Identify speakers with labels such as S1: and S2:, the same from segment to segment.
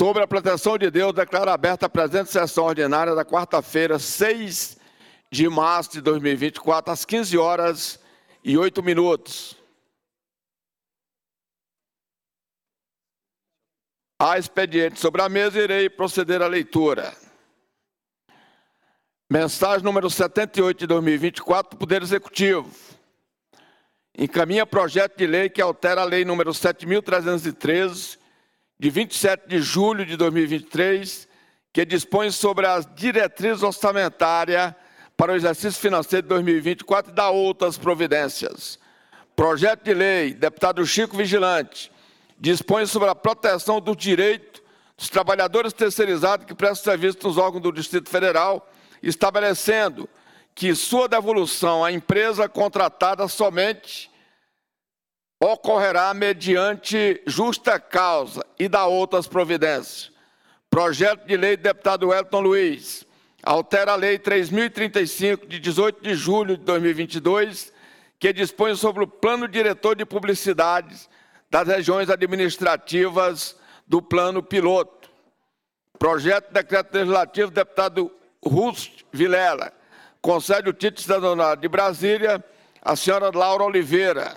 S1: Sobre a proteção de Deus, declaro aberta a presente sessão ordinária da quarta-feira, 6 de março de 2024, às 15h08. Há expediente sobre a mesa e irei proceder à leitura. Mensagem número 78 de 2024 do Poder Executivo. Encaminha projeto de lei que altera a lei número 7.313, de 27 de julho de 2023, que dispõe sobre as diretrizes orçamentárias para o exercício financeiro de 2024 e dá outras providências. Projeto de lei, deputado Chico Vigilante, dispõe sobre a proteção do direito dos trabalhadores terceirizados que prestam serviço nos órgãos do Distrito Federal, estabelecendo que sua devolução à empresa contratada somente ocorrerá mediante justa causa e dá outras providências. Projeto de lei do deputado Wellington Luiz altera a Lei 3.035, de 18 de julho de 2022, que dispõe sobre o Plano Diretor de Publicidades das regiões administrativas do Plano Piloto. Projeto de decreto legislativo do deputado Russo Vilela concede o título de cidadania de Brasília à senhora Laura Oliveira.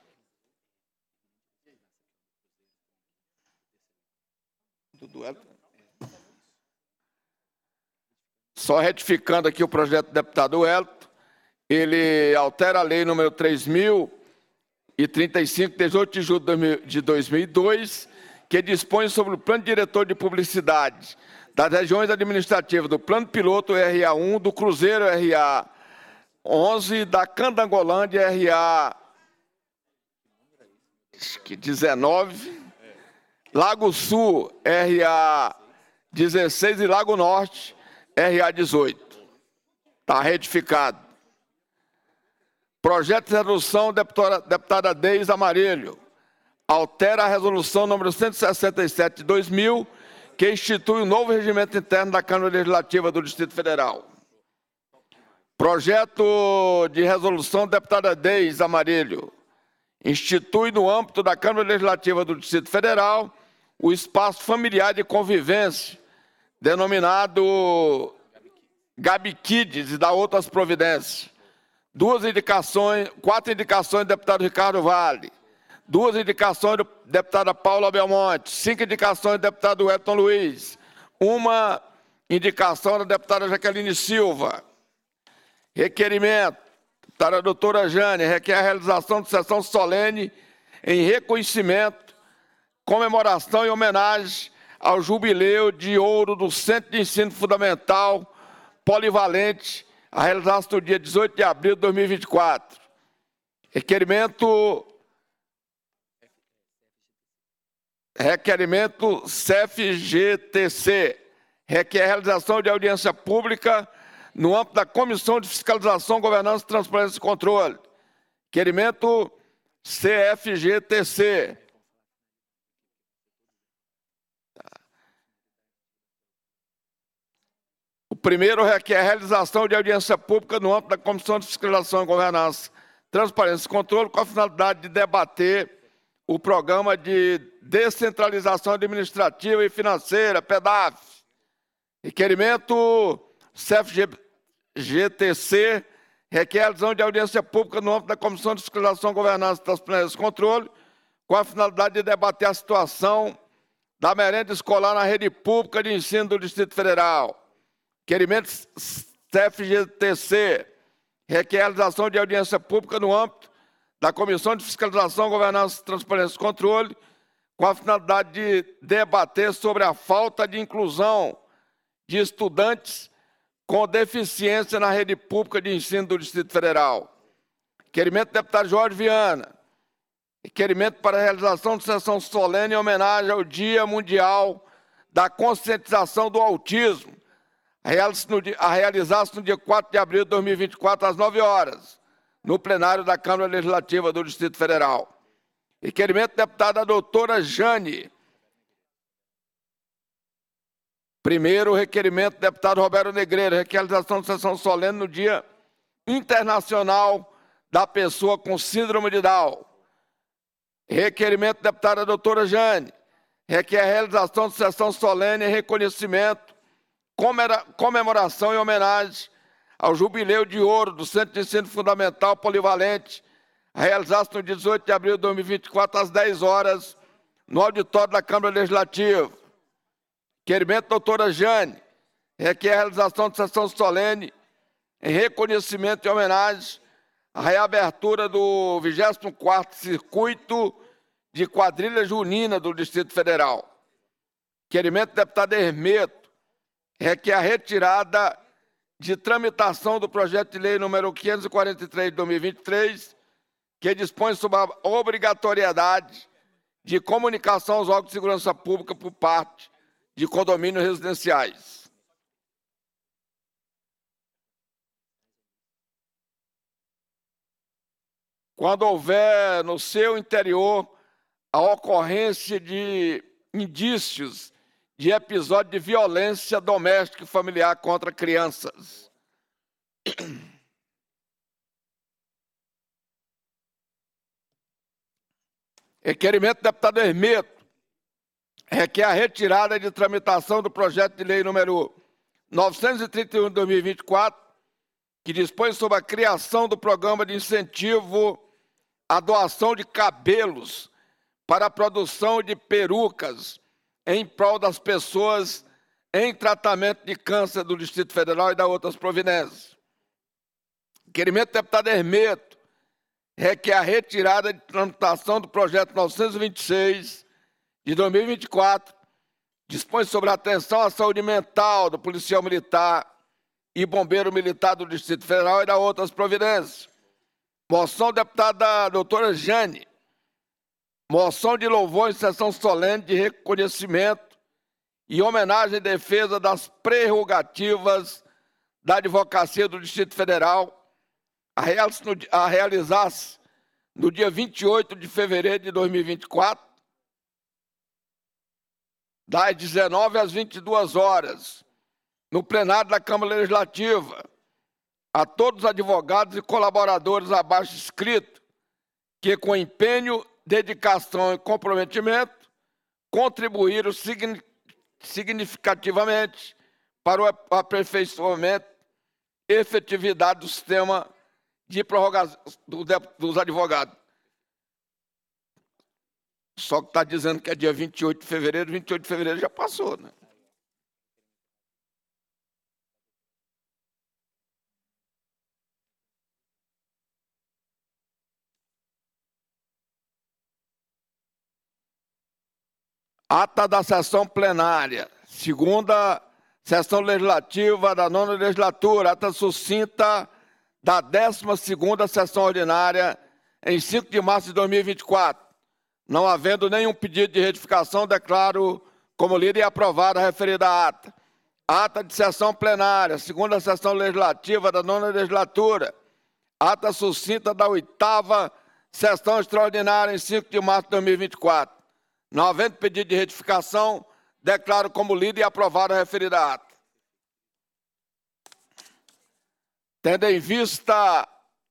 S1: Só retificando aqui o projeto do deputado Wellington, ele altera a lei número 3.035, 18 de julho de 2002, que dispõe sobre o Plano Diretor de Publicidade das regiões administrativas do Plano Piloto RA1, do Cruzeiro RA11, da Candangolândia RA19, Lago Sul RA16 e Lago Norte RA18. Está retificado. Projeto de resolução, deputada Deise Amarilho, altera a resolução número 167 de 2000, que institui o novo regimento interno da Câmara Legislativa do Distrito Federal. Projeto de resolução, deputada Deise Amarilho, institui no âmbito da Câmara Legislativa do Distrito Federal o espaço familiar de convivência, denominado Gabi Kids, e dá outras providências. Quatro indicações do deputado Ricardo Vale, 2 indicações da deputada Paula Belmonte, 5 indicações do deputado Wellington Luiz, 1 indicação da deputada Jaqueline Silva. Requerimento, deputada doutora Jane, requer a realização de sessão solene em reconhecimento, comemoração e homenagem ao jubileu de ouro do Centro de Ensino Fundamental Polivalente, a realizar-se no dia 18 de abril de 2024. Requerimento CEFGTC, requer a realização de audiência pública no âmbito da Comissão de Fiscalização, Governança, Transparência e Controle. Requerimento CFGTC. O primeiro requer a realização de audiência pública no âmbito da Comissão de Fiscalização, Governança, Transparência e Controle, com a finalidade de debater o Programa de Descentralização Administrativa e Financeira, PEDAF. Requerimento CFGTC requer a realização de audiência pública no âmbito da Comissão de Fiscalização, Governança, Transparência e Controle, com a finalidade de debater a situação da merenda escolar na rede pública de ensino do Distrito Federal. Requerimento CFGTC requer a realização de audiência pública no âmbito da Comissão de Fiscalização, Governança, Transparência e Controle, com a finalidade de debater sobre a falta de inclusão de estudantes com deficiência na rede pública de ensino do Distrito Federal. Requerimento do deputado Jorge Viana. Requerimento para a realização de sessão solene em homenagem ao Dia Mundial da Conscientização do Autismo, a realizar-se no dia 4 de abril de 2024, às 9 horas, no plenário da Câmara Legislativa do Distrito Federal. Requerimento da deputada doutora Jane. Primeiro, requerimento do deputado Roberto Negreiro, realização de sessão solene no Dia Internacional da Pessoa com Síndrome de Down. Requerimento da deputada doutora Jane, requer a realização de sessão solene em reconhecimento, comemoração e homenagem ao Jubileu de Ouro do Centro de Ensino Fundamental Polivalente, a realizar-se no 18 de abril de 2024, às 10 horas, no auditório da Câmara Legislativa. Requerimento da doutora Jane, requer a realização de sessão solene em reconhecimento e homenagem à reabertura do 24º Circuito de Quadrilha Junina do Distrito Federal. Requerimento do deputado Hermeto, requer a retirada de tramitação do projeto de lei número 543 de 2023, que dispõe sobre a obrigatoriedade de comunicação aos órgãos de segurança pública por parte de condomínios residenciais. Quando houver no seu interior a ocorrência de indícios de episódio de violência doméstica e familiar contra crianças. Requerimento do deputado Hermeto, requer a retirada de tramitação do projeto de lei número 931 de 2024, que dispõe sobre a criação do programa de incentivo à doação de cabelos para a produção de perucas em prol das pessoas em tratamento de câncer do Distrito Federal e da outras providências. Requerimento do deputado Hermeto, requer a retirada de tramitação do projeto 926 de 2024, dispõe sobre a atenção à saúde mental do policial militar e bombeiro militar do Distrito Federal e da outras providências. Moção da deputada doutora Jane, moção de louvor em sessão solene de reconhecimento e homenagem e defesa das prerrogativas da Advocacia do Distrito Federal, a realizar-se no dia 28 de fevereiro de 2024, das 19 às 22 horas, no plenário da Câmara Legislativa, a todos os advogados e colaboradores abaixo escrito, que com empenho, dedicação e comprometimento, contribuíram significativamente para o aperfeiçoamento e efetividade do sistema de prorrogação dos advogados. Só que está dizendo que é dia 28 de fevereiro, 28 de fevereiro já passou, né? Ata da sessão plenária, segunda sessão legislativa da 9ª legislatura, ata sucinta da 12ª sessão ordinária, em 5 de março de 2024. Não havendo nenhum pedido de retificação, declaro como lida e aprovada a referida ata. Ata de sessão plenária, segunda sessão legislativa da 9ª legislatura, ata sucinta da 8ª sessão extraordinária, em 5 de março de 2024. Não havendo pedido de retificação, declaro como lida e aprovada a referida ata. Tendo em vista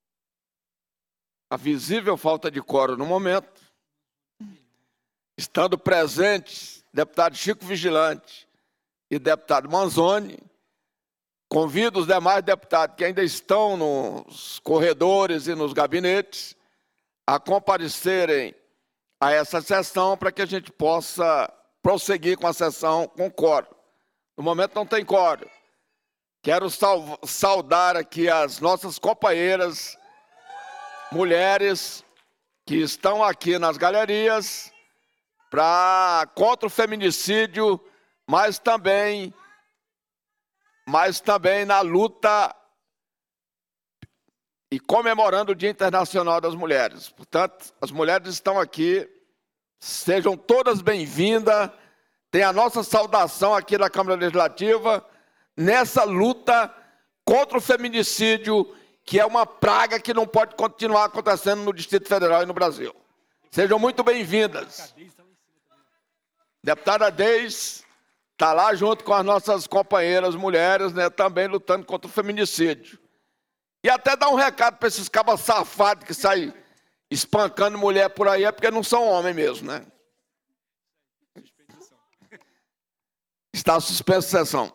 S1: a visível falta de quórum no momento, estando presentes deputado Chico Vigilante e deputado Manzoni, convido os demais deputados que ainda estão nos corredores e nos gabinetes a comparecerem a essa sessão para que a gente possa prosseguir com a sessão com quórum. No momento não tem quórum. Quero saudar aqui as nossas companheiras, mulheres, que estão aqui nas galerias contra o feminicídio, mas também na luta e comemorando o Dia Internacional das Mulheres. Portanto, as mulheres estão aqui, sejam todas bem-vindas, tem a nossa saudação aqui na Câmara Legislativa, nessa luta contra o feminicídio, que é uma praga que não pode continuar acontecendo no Distrito Federal e no Brasil. Sejam muito bem-vindas. Deputada Deis está lá junto com as nossas companheiras mulheres, né, também lutando contra o feminicídio. E até dar um recado para esses cabas safados que saem espancando mulher por aí, é porque não são homens mesmo, né? Está suspensa a sessão.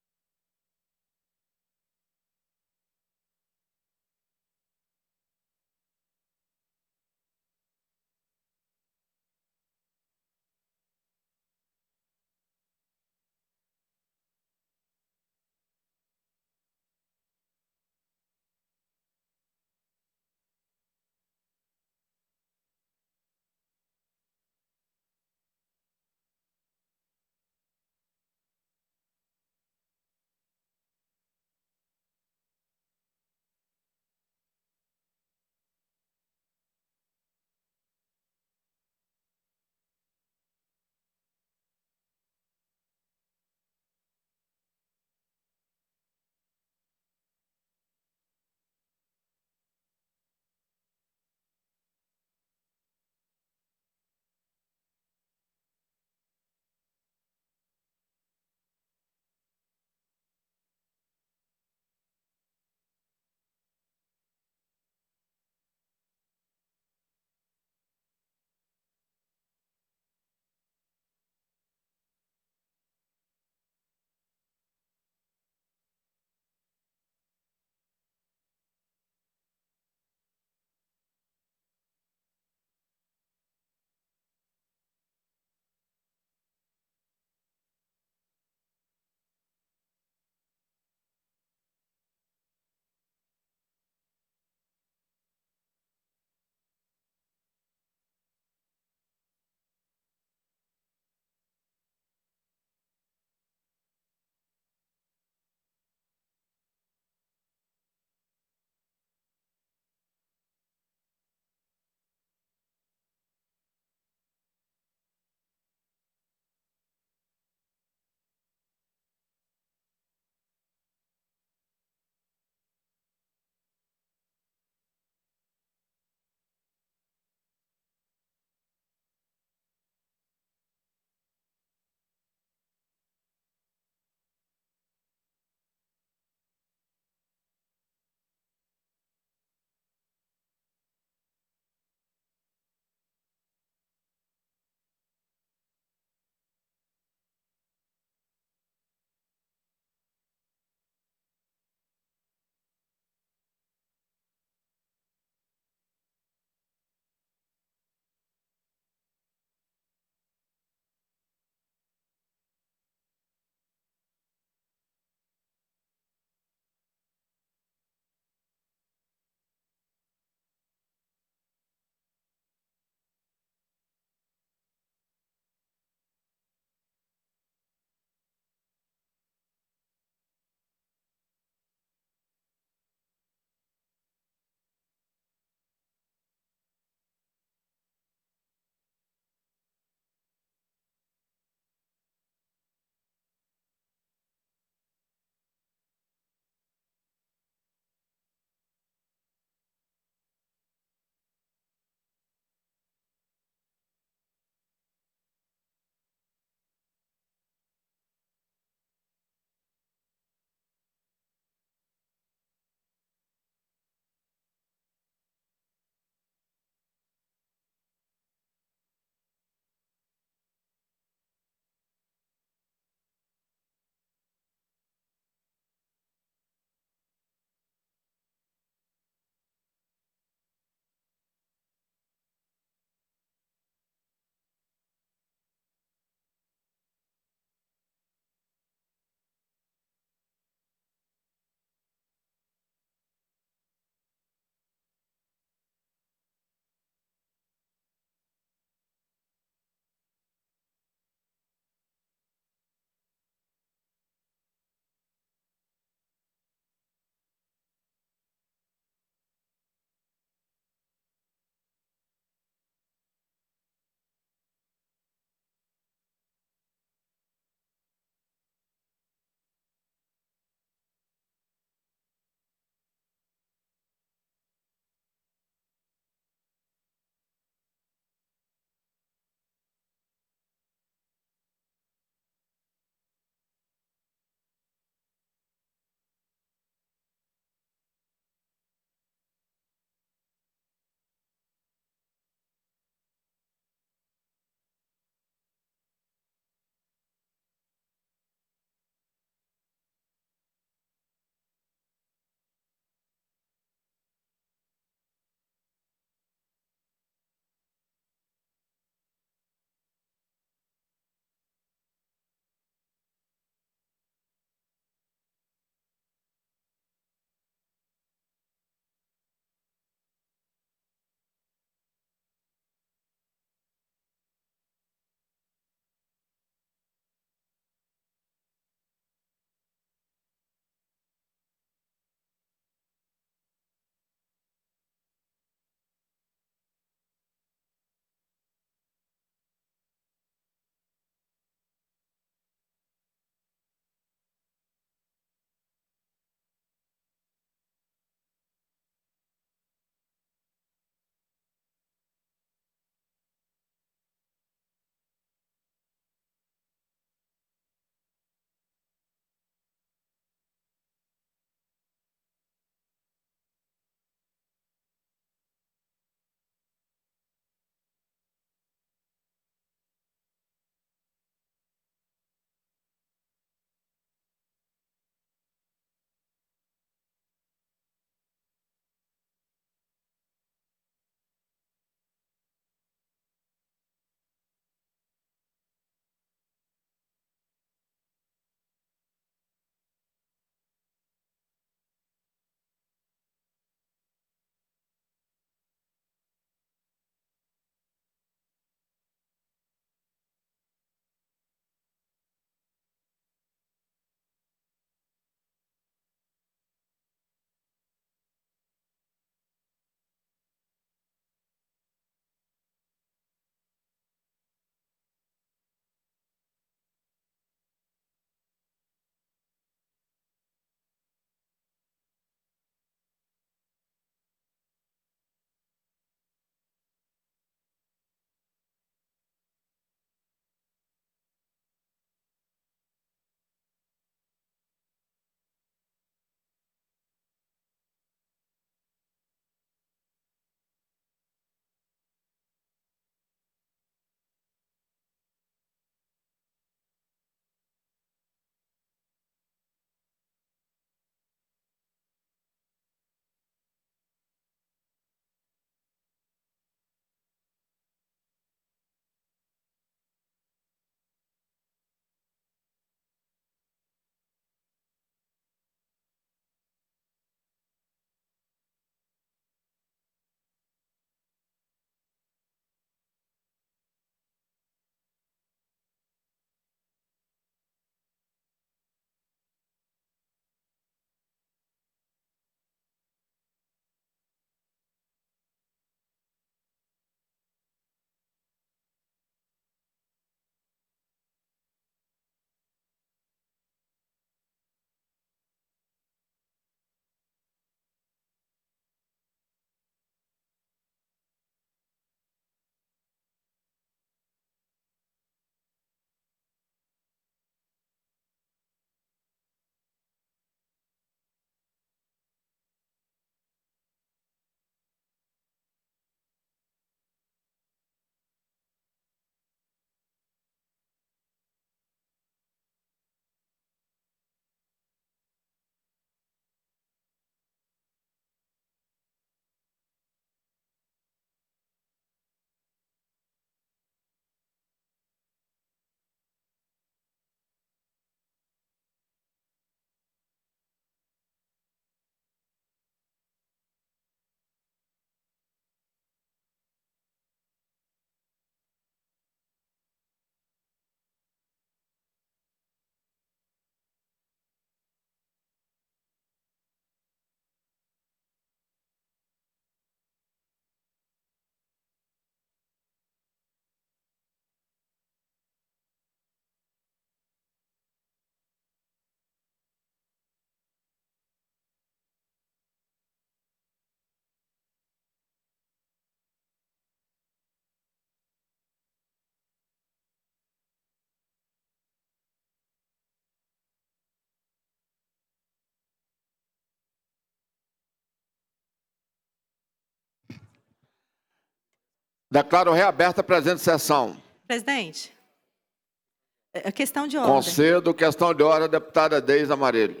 S1: Declaro reaberta a presente sessão.
S2: Presidente, é questão de ordem.
S1: Concedo questão de ordem, deputada Deise Amarelli.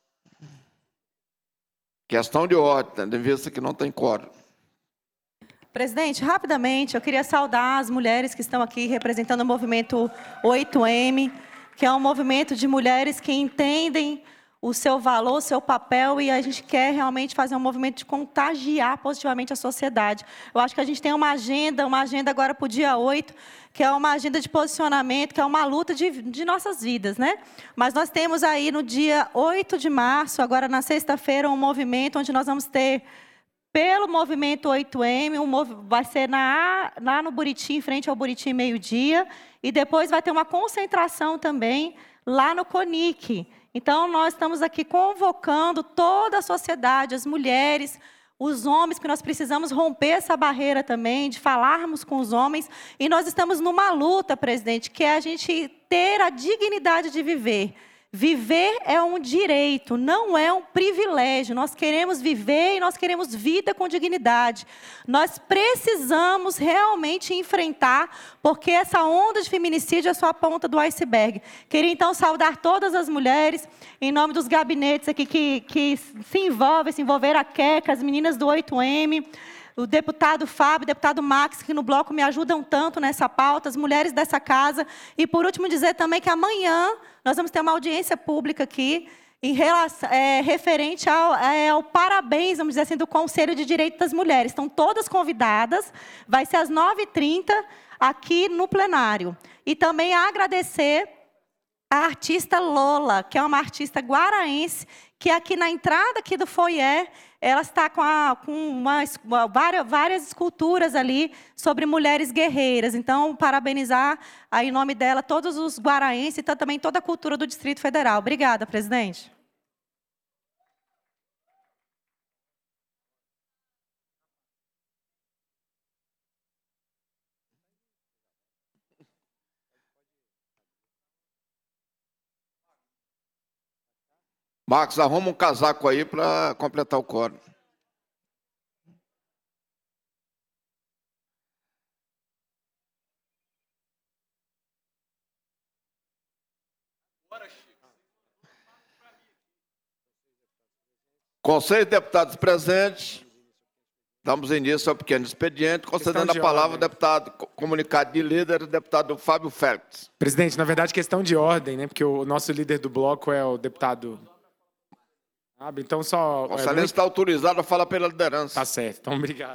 S1: Questão de ordem, tendo em vista que não tem quórum.
S2: Presidente, rapidamente, eu queria saudar as mulheres que estão aqui representando o movimento 8M, que é um movimento de mulheres que entendem o seu valor, o seu papel, e a gente quer realmente fazer um movimento de contagiar positivamente a sociedade. Eu acho que a gente tem uma agenda agora para o dia 8, que é uma agenda de posicionamento, que é uma luta de nossas vidas, né? Mas nós temos aí no dia 8 de março, agora na sexta-feira, um movimento onde nós vamos ter, pelo movimento 8M, vai ser lá no Buriti, em frente ao Buriti, meio-dia, e depois vai ter uma concentração também lá no CONIC. Então, nós estamos aqui convocando toda a sociedade, as mulheres, os homens, que nós precisamos romper essa barreira também, de falarmos com os homens. E nós estamos numa luta, presidente, que é a gente ter a dignidade de viver. Viver é um direito, não é um privilégio. Nós queremos viver e nós queremos vida com dignidade. Nós precisamos realmente enfrentar, porque essa onda de feminicídio é só a ponta do iceberg. Queria, então, saudar todas as mulheres, em nome dos gabinetes aqui que se envolveram a Queca, as meninas do 8M, o deputado Fábio, o deputado Max, que no bloco me ajudam tanto nessa pauta, as mulheres dessa casa. E, por último, dizer também que amanhã nós vamos ter uma audiência pública aqui, referente ao parabéns, vamos dizer assim, do Conselho de Direitos das Mulheres. Estão todas convidadas, vai ser às 9h30, aqui no plenário. E também agradecer a artista Lola, que é uma artista guaraense, que aqui na entrada aqui do foyer, ela está com várias esculturas ali sobre mulheres guerreiras. Então, parabenizar aí, em nome dela todos os guaraenses e também toda a cultura do Distrito Federal. Obrigada, presidente.
S1: Marcos, arruma um casaco aí para completar o quórum. Conselho de deputados presentes, damos início ao pequeno expediente, concedendo a palavra ao deputado comunicado de líder, o deputado Fábio Félix.
S3: Presidente, na verdade, questão de ordem, né? Porque o nosso líder do bloco é o deputado... Então, só...
S1: Vossa Excelência está autorizado a falar pela liderança.
S3: Tá certo, então, obrigado.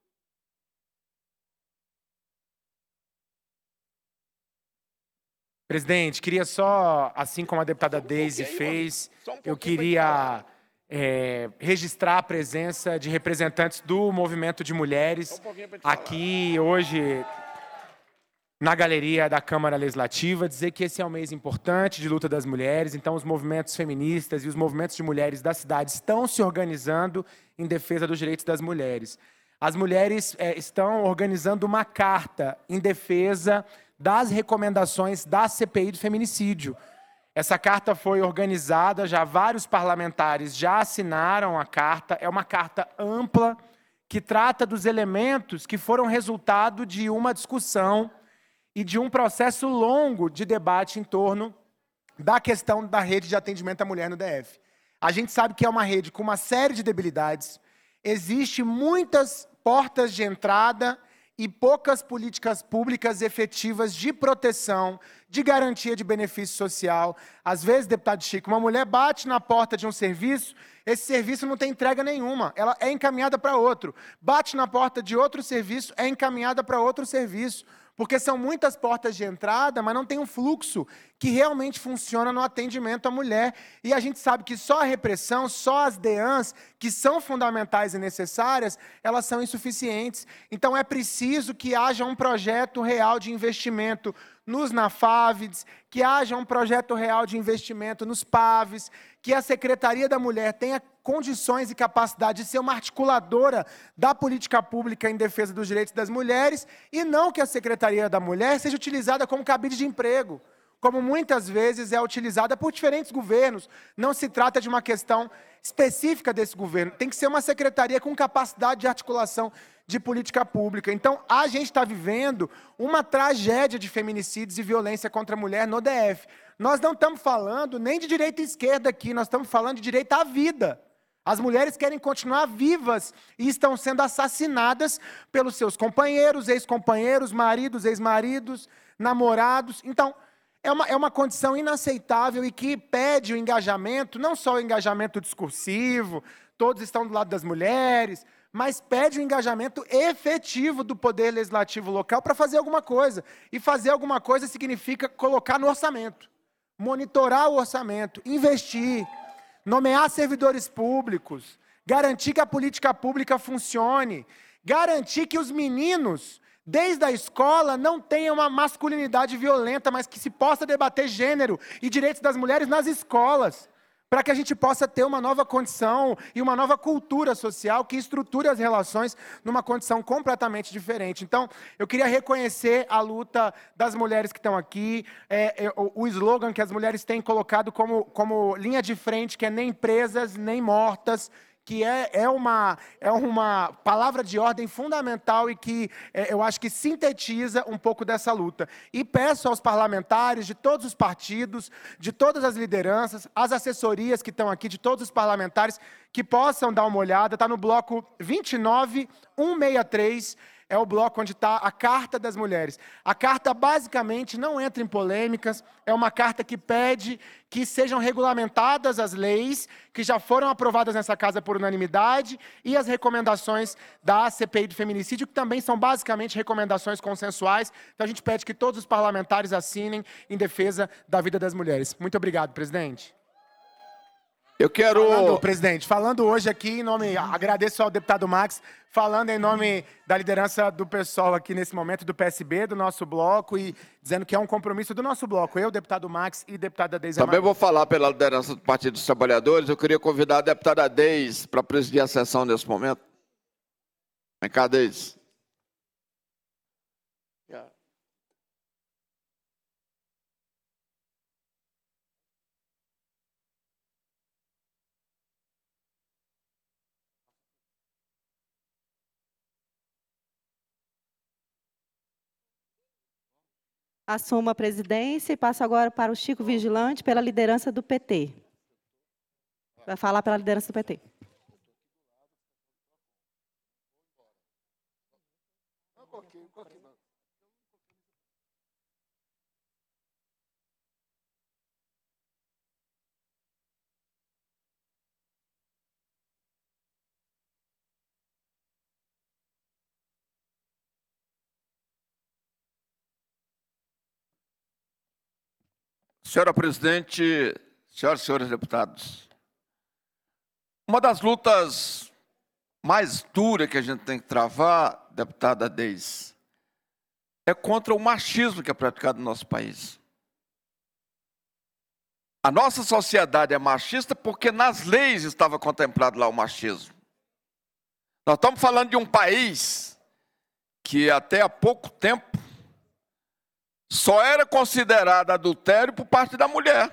S3: Presidente, queria só, assim como a deputada Deise fez, eu queria registrar a presença de representantes do movimento de mulheres aqui hoje na galeria da Câmara Legislativa, dizer que esse é um mês importante de luta das mulheres, então os movimentos feministas e os movimentos de mulheres da cidade estão se organizando em defesa dos direitos das mulheres. As mulheres estão organizando uma carta em defesa das recomendações da CPI do feminicídio. Essa carta foi organizada, já vários parlamentares já assinaram a carta, é uma carta ampla que trata dos elementos que foram resultado de uma discussão e de um processo longo de debate em torno da questão da rede de atendimento à mulher no DF. A gente sabe que é uma rede com uma série de debilidades, existe muitas portas de entrada e poucas políticas públicas efetivas de proteção, de garantia de benefício social. Às vezes, deputado Chico, uma mulher bate na porta de um serviço, esse serviço não tem entrega nenhuma, ela é encaminhada para outro. Bate na porta de outro serviço, é encaminhada para outro serviço. Porque são muitas portas de entrada, mas não tem um fluxo que realmente funciona no atendimento à mulher. E a gente sabe que só a repressão, só as DEANs, que são fundamentais e necessárias, elas são insuficientes. Então é preciso que haja um projeto real de investimento nos NAFAVES, que haja um projeto real de investimento nos PAVES, que a Secretaria da Mulher tenha condições e capacidade de ser uma articuladora da política pública em defesa dos direitos das mulheres e não que a Secretaria da Mulher seja utilizada como cabide de emprego, como muitas vezes é utilizada por diferentes governos. Não se trata de uma questão específica desse governo, tem que ser uma secretaria com capacidade de articulação de política pública. Então, a gente está vivendo uma tragédia de feminicídios e violência contra a mulher no DF. Nós não estamos falando nem de direita e esquerda aqui, nós estamos falando de direito à vida. As mulheres querem continuar vivas e estão sendo assassinadas pelos seus companheiros, ex-companheiros, maridos, ex-maridos, namorados. Então, é uma condição inaceitável e que pede o engajamento, não só o engajamento discursivo, todos estão do lado das mulheres, mas pede o engajamento efetivo do Poder Legislativo local para fazer alguma coisa. E fazer alguma coisa significa colocar no orçamento, monitorar o orçamento, investir, nomear servidores públicos, garantir que a política pública funcione, garantir que os meninos, desde a escola, não tenham uma masculinidade violenta, mas que se possa debater gênero e direitos das mulheres nas escolas, para que a gente possa ter uma nova condição e uma nova cultura social que estruture as relações numa condição completamente diferente. Então, eu queria reconhecer a luta das mulheres que estão aqui, o slogan que as mulheres têm colocado como linha de frente, que é nem presas, nem mortas, que é uma palavra de ordem fundamental e que eu acho que sintetiza um pouco dessa luta. E peço aos parlamentares de todos os partidos, de todas as lideranças, as assessorias que estão aqui, de todos os parlamentares, que possam dar uma olhada. Está no bloco 29163, é o bloco onde está a Carta das Mulheres. A carta, basicamente, não entra em polêmicas, é uma carta que pede que sejam regulamentadas as leis que já foram aprovadas nessa casa por unanimidade e as recomendações da CPI do feminicídio, que também são basicamente recomendações consensuais. Então, a gente pede que todos os parlamentares assinem em defesa da vida das mulheres. Muito obrigado, presidente.
S1: Eu quero...
S3: Presidente, falando hoje aqui em nome... Agradeço ao deputado Max, falando em nome da liderança do PSOL aqui nesse momento, do PSB, do nosso bloco, e dizendo que é um compromisso do nosso bloco. Eu, deputado Max e deputada Deise.
S1: Também vou falar pela liderança do Partido dos Trabalhadores. Eu queria convidar a deputada Deise para presidir a sessão nesse momento. Vem cá, Deise.
S2: Assumo a presidência e passo agora para o Chico Vigilante, pela liderança do PT. Vai falar pela liderança do PT.
S1: Senhora presidente, senhoras e senhores deputados, uma das lutas mais duras que a gente tem que travar, deputada Deise, é contra o machismo que é praticado no nosso país. A nossa sociedade é machista porque nas leis estava contemplado lá o machismo. Nós estamos falando de um país que até há pouco tempo só era considerado adultério por parte da mulher.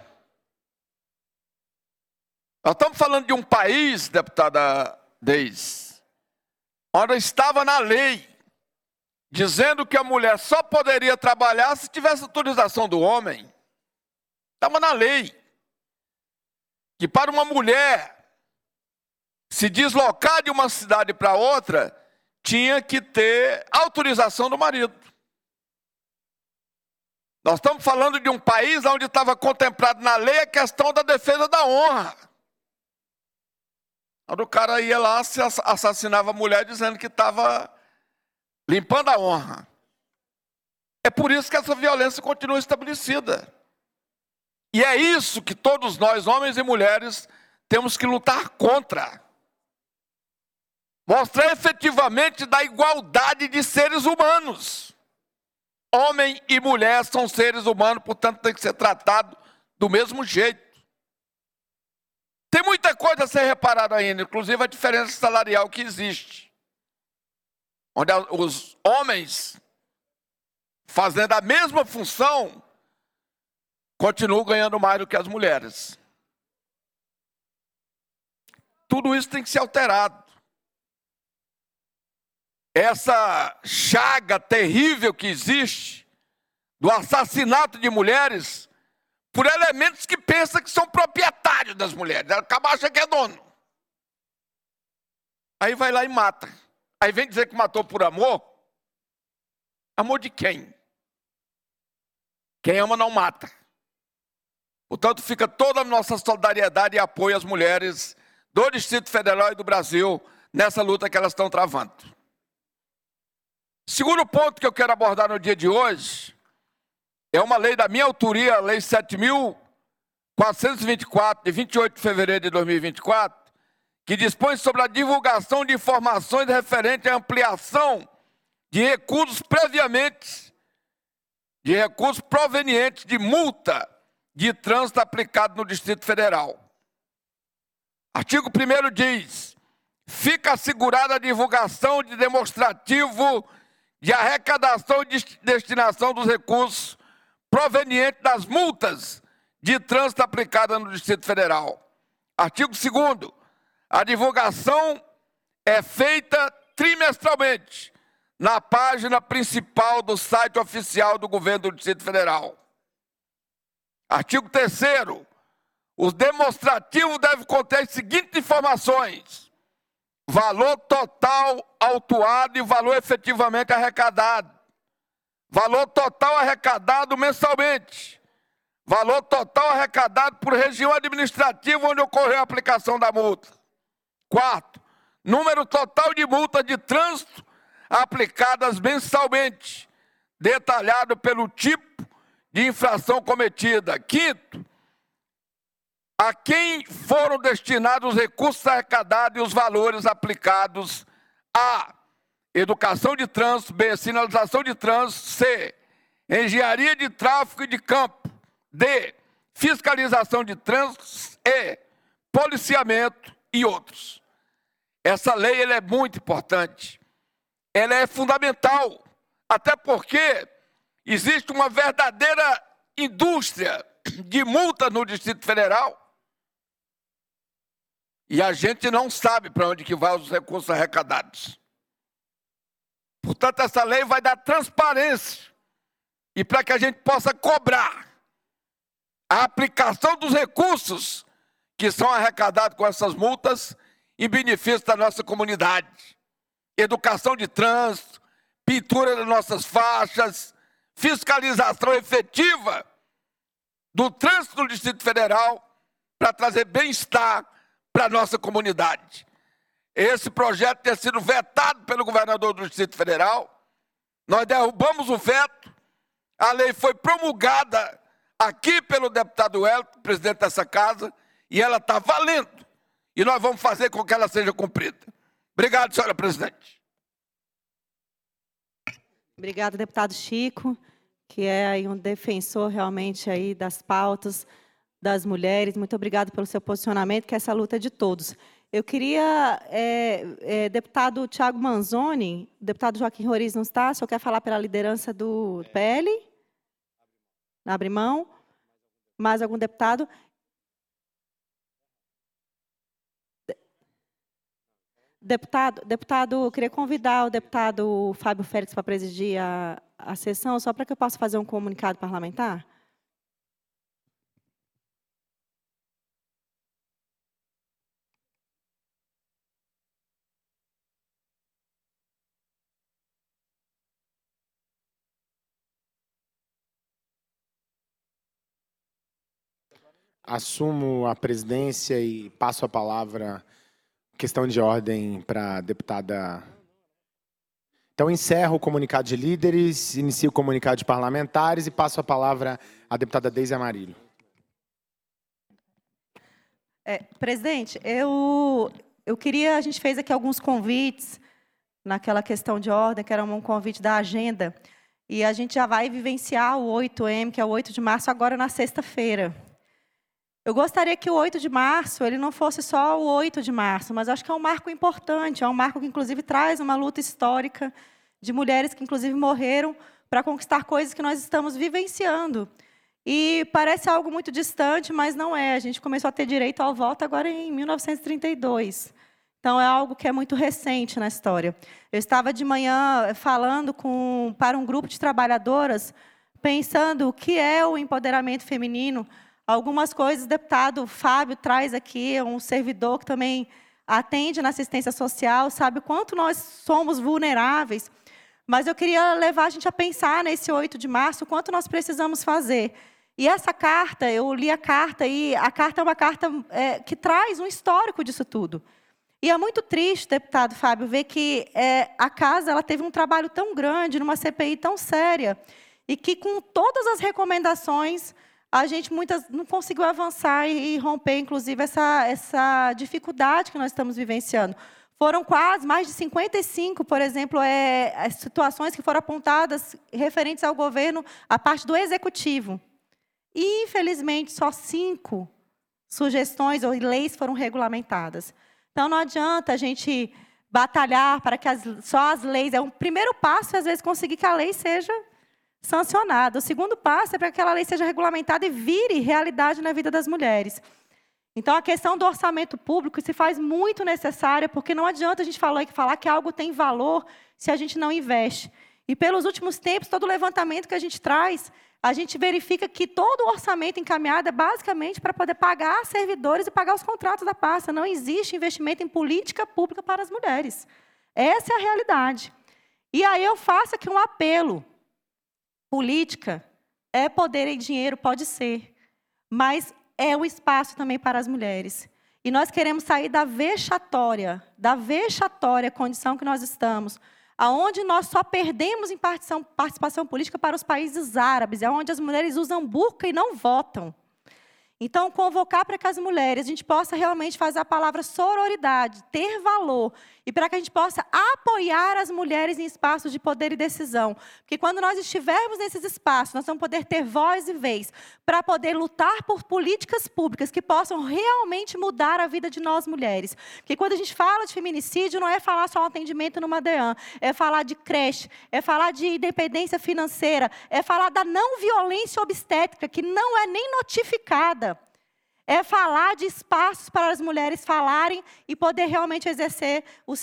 S1: Nós estamos falando de um país, deputada Deise, onde estava na lei, dizendo que a mulher só poderia trabalhar se tivesse autorização do homem. Estava na lei. Que para uma mulher se deslocar de uma cidade para outra, tinha que ter autorização do marido. Nós estamos falando de um país onde estava contemplado na lei a questão da defesa da honra. Onde o cara ia lá, se assassinava a mulher dizendo que estava limpando a honra. É por isso que essa violência continua estabelecida. E é isso que todos nós, homens e mulheres, temos que lutar contra. Mostrar efetivamente da igualdade de seres humanos. Homem e mulher são seres humanos, portanto, tem que ser tratado do mesmo jeito. Tem muita coisa a ser reparada ainda, inclusive a diferença salarial que existe. Onde os homens, fazendo a mesma função, continuam ganhando mais do que as mulheres. Tudo isso tem que ser alterado. essa chaga terrível que existe do assassinato de mulheres por elementos que pensam que são proprietários das mulheres. Ela acha que é dono. Aí vai lá e mata. Aí vem dizer que matou por amor. Amor de quem? Quem ama não mata. Portanto, fica toda a nossa solidariedade e apoio às mulheres do Distrito Federal e do Brasil nessa luta que elas estão travando. Segundo ponto que eu quero abordar no dia de hoje é uma lei da minha autoria, a Lei 7.424, de 28 de fevereiro de 2024, que dispõe sobre a divulgação de informações referentes à ampliação de recursos provenientes de multa de trânsito aplicado no Distrito Federal. Artigo 1º diz: fica assegurada a divulgação de demonstrativo de arrecadação e destinação dos recursos provenientes das multas de trânsito aplicadas no Distrito Federal. Artigo 2º. A divulgação é feita trimestralmente na página principal do site oficial do Governo do Distrito Federal. Artigo 3º. Os demonstrativos devem conter as seguintes informações: valor total autuado e valor efetivamente arrecadado. Valor total arrecadado mensalmente. Valor total arrecadado por região administrativa onde ocorreu a aplicação da multa. 4. Número total de multas de trânsito aplicadas mensalmente, detalhado pelo tipo de infração cometida. 5º. A quem foram destinados os recursos arrecadados e os valores aplicados a educação de trânsito, B, sinalização de trânsito, C, engenharia de tráfego e de campo, D, fiscalização de trânsito, E, policiamento e outros. Essa lei ela é muito importante, ela é fundamental, até porque existe uma verdadeira indústria de multa no Distrito Federal e a gente não sabe para onde que vão os recursos arrecadados. Portanto, essa lei vai dar transparência e para que a gente possa cobrar a aplicação dos recursos que são arrecadados com essas multas em benefício da nossa comunidade. Educação de trânsito, pintura das nossas faixas, fiscalização efetiva do trânsito no Distrito Federal para trazer bem-estar para a nossa comunidade. Esse projeto tem sido vetado pelo governador do Distrito Federal. Nós derrubamos o veto. A lei foi promulgada aqui pelo deputado Wellington, presidente dessa casa, e ela está valendo. E nós vamos fazer com que ela seja cumprida. Obrigado, senhora presidente.
S2: Obrigada, deputado Chico, que é aí um defensor realmente aí das pautas das mulheres. Muito obrigado pelo seu posicionamento, que essa luta é de todos. Eu queria, deputado Tiago Manzoni, deputado Joaquim Roriz não está, o senhor quer falar pela liderança do PL? Abre mão. Mais algum deputado? Deputado, eu queria convidar o deputado Fábio Félix para presidir a sessão, só para que eu possa fazer um comunicado parlamentar.
S3: Assumo a presidência e passo a palavra, questão de ordem, para a deputada. Então, encerro o comunicado de líderes, inicio o comunicado de parlamentares e passo a palavra à deputada Deise Amarillo.
S2: Presidente, eu queria, a gente fez aqui alguns convites naquela questão de ordem, que era um convite da agenda, e a gente já vai vivenciar o 8M, que é o 8 de março, agora na sexta-feira. Eu gostaria que o 8 de março ele não fosse só o 8 de março, mas acho que é um marco importante, é um marco que, inclusive, traz uma luta histórica de mulheres que, inclusive, morreram para conquistar coisas que nós estamos vivenciando. E parece algo muito distante, mas não é. A gente começou a ter direito ao voto agora em 1932. Então, é algo que é muito recente na história. Eu estava de manhã falando para um grupo de trabalhadoras, pensando o que é o empoderamento feminino. Algumas coisas o deputado Fábio traz aqui, um servidor que também atende na assistência social, sabe o quanto nós somos vulneráveis. Mas eu queria levar a gente a pensar nesse 8 de março, o quanto nós precisamos fazer. E essa carta, eu li a carta, e a carta é uma carta que traz um histórico disso tudo. E é muito triste, deputado Fábio, ver que a casa ela teve um trabalho tão grande, numa CPI tão séria, e que com todas as recomendações, a gente não conseguiu avançar e romper, inclusive, essa dificuldade que nós estamos vivenciando. Foram quase mais de 55, por exemplo, situações que foram apontadas referentes ao governo, a parte do executivo. E, infelizmente, só 5 sugestões ou leis foram regulamentadas. Então, não adianta a gente batalhar para que só as leis... O primeiro passo é, às vezes, conseguir que a lei seja sancionada. O segundo passo é para que aquela lei seja regulamentada e vire realidade na vida das mulheres. Então, a questão do orçamento público se faz muito necessária, porque não adianta a gente falar que algo tem valor se a gente não investe. E, pelos últimos tempos, todo o levantamento que a gente traz, a gente verifica que todo o orçamento encaminhado é basicamente para poder pagar servidores e pagar os contratos da pasta. Não existe investimento em política pública para as mulheres. Essa é a realidade. E aí eu faço aqui um apelo. Política é poder e dinheiro, pode ser, mas é um espaço também para as mulheres. E nós queremos sair da vexatória condição que nós estamos, aonde nós só perdemos em participação política para os países árabes, é onde as mulheres usam burca e não votam. Então, convocar para que as mulheres, a gente possa realmente fazer a palavra sororidade, ter valor, e para que a gente possa apoiar as mulheres em espaços de poder e decisão. Porque quando nós estivermos nesses espaços, nós vamos poder ter voz e vez, para poder lutar por políticas públicas que possam realmente mudar a vida de nós mulheres. Porque quando a gente fala de feminicídio, não é falar só um atendimento numa DEAN, é falar de creche, é falar de independência financeira, é falar da não violência obstétrica, que não é nem notificada. É falar de espaços para as mulheres falarem e poder realmente exercer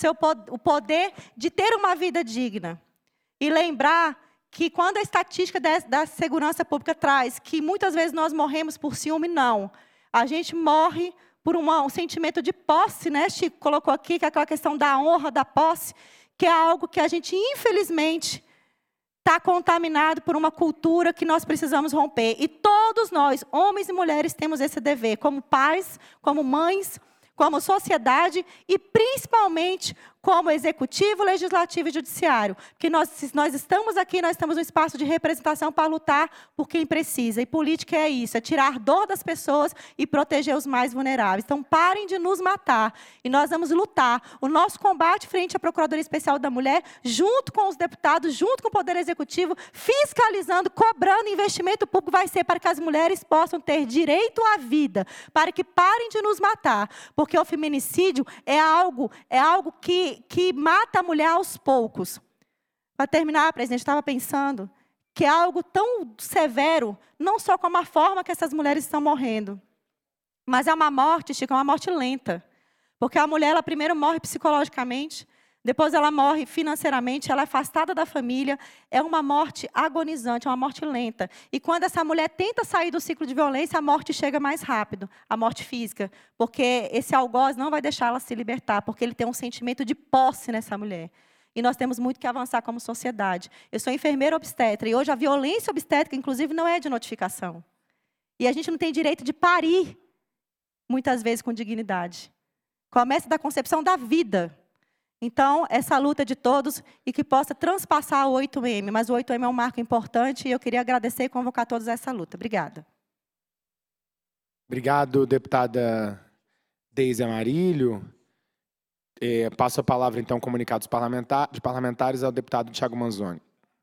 S2: o poder de ter uma vida digna. E lembrar que quando a estatística da segurança pública traz que muitas vezes nós morremos por ciúme, não. A gente morre por um sentimento de posse, né? Chico colocou aqui, que é aquela questão da honra, da posse, que é algo que a gente, infelizmente, está contaminado por uma cultura que nós precisamos romper. E todos nós, homens e mulheres, temos esse dever, como pais, como mães, como sociedade e, principalmente, como executivo, legislativo e judiciário. Porque nós estamos aqui, nós estamos no espaço de representação para lutar por quem precisa. E política é isso, é tirar dor das pessoas e proteger os mais vulneráveis. Então, parem de nos matar. E nós vamos lutar. O nosso combate frente à Procuradoria Especial da Mulher, junto com os deputados, junto com o Poder Executivo, fiscalizando, cobrando investimento público, vai ser para que as mulheres possam ter direito à vida, para que parem de nos matar. Porque o feminicídio é algo que mata a mulher aos poucos. Para terminar, presidente, estava pensando que é algo tão severo, não só como a forma que essas mulheres estão morrendo, mas é uma morte, Chico, é uma morte lenta. Porque a mulher, ela primeiro morre psicologicamente, depois ela morre financeiramente, ela é afastada da família, é uma morte agonizante, é uma morte lenta. E quando essa mulher tenta sair do ciclo de violência, a morte chega mais rápido, a morte física, porque esse algoz não vai deixar ela se libertar, porque ele tem um sentimento de posse nessa mulher. E nós temos muito que avançar como sociedade. Eu sou enfermeira obstetra, e hoje a violência obstétrica, inclusive, não é de notificação. E a gente não tem direito de parir, muitas vezes, com dignidade. Começa da concepção da vida. Então, essa luta de todos e que possa transpassar o 8M. Mas o 8M é um marco importante e eu queria agradecer e convocar todos a essa luta. Obrigada.
S3: Obrigado, deputada Deise Amarílio. Passo a palavra, então, comunicados parlamentares ao deputado Thiago Manzoni.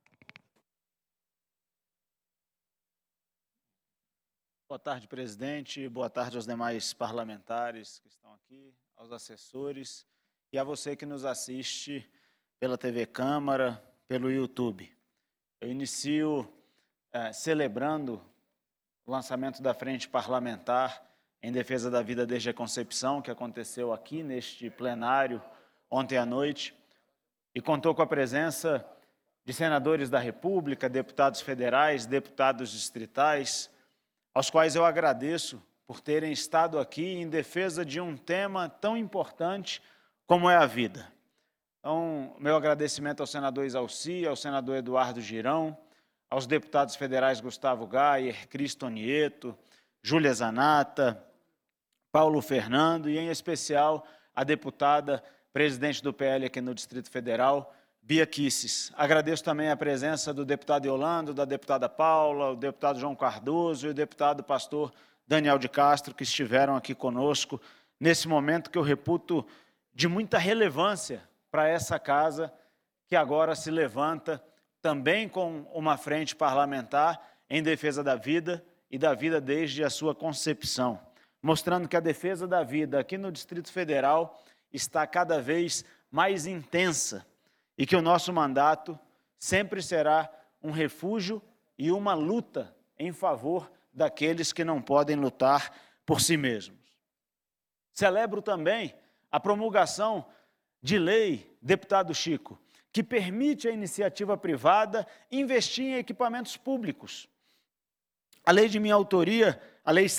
S4: Boa tarde, presidente. Boa tarde aos demais parlamentares que estão aqui, aos assessores e a você que nos assiste pela TV Câmara, pelo YouTube. Eu inicio celebrando o lançamento da Frente Parlamentar em defesa da vida desde a concepção, que aconteceu aqui neste plenário ontem à noite, e contou com a presença de senadores da República, deputados federais, deputados distritais, aos quais eu agradeço por terem estado aqui em defesa de um tema tão importante como é a vida. Então, meu agradecimento ao senador Isalci, ao senador Eduardo Girão, aos deputados federais Gustavo Gayer, Cristo Nieto, Júlia Zanata, Paulo Fernando e, em especial, a deputada presidente do PL aqui no Distrito Federal, Bia Kicis. Agradeço também a presença do deputado Yolando, da deputada Paula, o deputado João Cardoso e o deputado pastor Daniel de Castro, que estiveram aqui conosco nesse momento que eu reputo de muita relevância para essa casa, que agora se levanta também com uma frente parlamentar em defesa da vida e da vida desde a sua concepção, mostrando que a defesa da vida aqui no Distrito Federal está cada vez mais intensa e que o nosso mandato sempre será um refúgio e uma luta em favor daqueles que não podem lutar por si mesmos. Celebro também a promulgação de lei, deputado Chico, que permite à iniciativa privada investir em equipamentos públicos. A lei de minha autoria, a Lei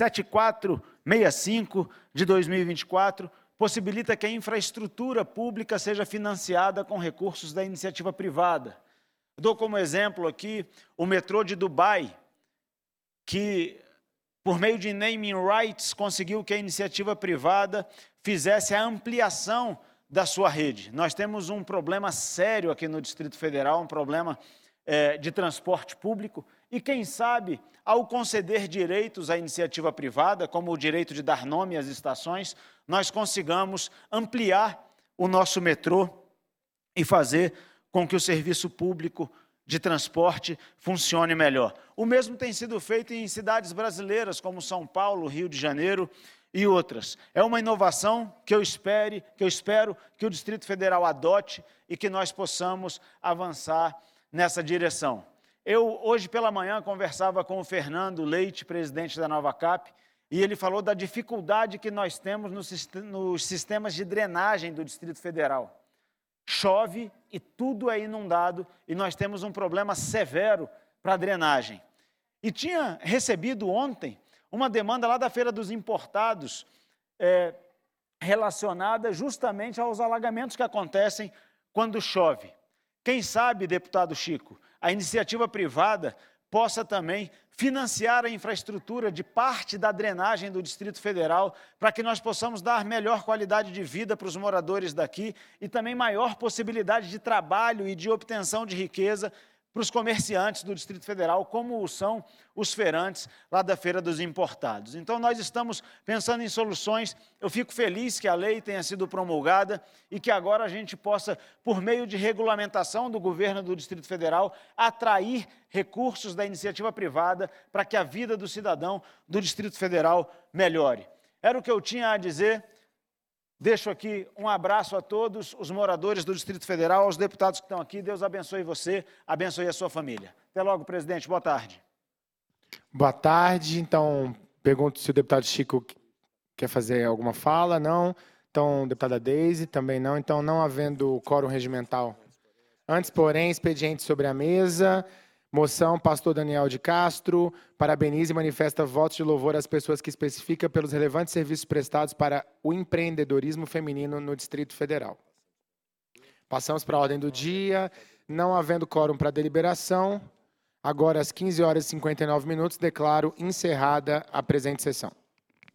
S4: 7465 de 2024, possibilita que a infraestrutura pública seja financiada com recursos da iniciativa privada. Dou como exemplo aqui o metrô de Dubai, que, por meio de naming rights, conseguiu que a iniciativa privada fizesse a ampliação da sua rede. Nós temos um problema sério aqui no Distrito Federal, um problema de transporte público, e quem sabe, ao conceder direitos à iniciativa privada, como o direito de dar nome às estações, nós consigamos ampliar o nosso metrô e fazer com que o serviço público de transporte funcione melhor. O mesmo tem sido feito em cidades brasileiras, como São Paulo, Rio de Janeiro e outras. É uma inovação que eu espero que o Distrito Federal adote e que nós possamos avançar nessa direção. Eu, hoje pela manhã, conversava com o Fernando Leite, presidente da Nova Cap, e ele falou da dificuldade que nós temos nos sistemas de drenagem do Distrito Federal. Chove e tudo é inundado, e nós temos um problema severo para a drenagem. E tinha recebido ontem uma demanda lá da Feira dos Importados, relacionada justamente aos alagamentos que acontecem quando chove. Quem sabe, deputado Chico, a iniciativa privada possa também financiar a infraestrutura de parte da drenagem do Distrito Federal, para que nós possamos dar melhor qualidade de vida para os moradores daqui e também maior possibilidade de trabalho e de obtenção de riqueza para os comerciantes do Distrito Federal, como são os feirantes lá da Feira dos Importados. Então, nós estamos pensando em soluções. Eu fico feliz que a lei tenha sido promulgada e que agora a gente possa, por meio de regulamentação do governo do Distrito Federal, atrair recursos da iniciativa privada para que a vida do cidadão do Distrito Federal melhore. Era o que eu tinha a dizer. Deixo aqui um abraço a todos os moradores do Distrito Federal, aos deputados que estão aqui. Deus abençoe você, abençoe a sua família. Até logo, presidente. Boa tarde.
S3: Boa tarde. Então, pergunto se o deputado Chico quer fazer alguma fala. Não. Então, deputada Deise, também não. Então, não havendo quórum regimental. Antes, porém, expediente sobre a mesa. Moção, pastor Daniel de Castro, parabeniza e manifesta votos de louvor às pessoas que especifica pelos relevantes serviços prestados para o empreendedorismo feminino no Distrito Federal. Passamos para a ordem do dia. Não havendo quórum para deliberação, agora às 15h59, declaro encerrada a presente sessão.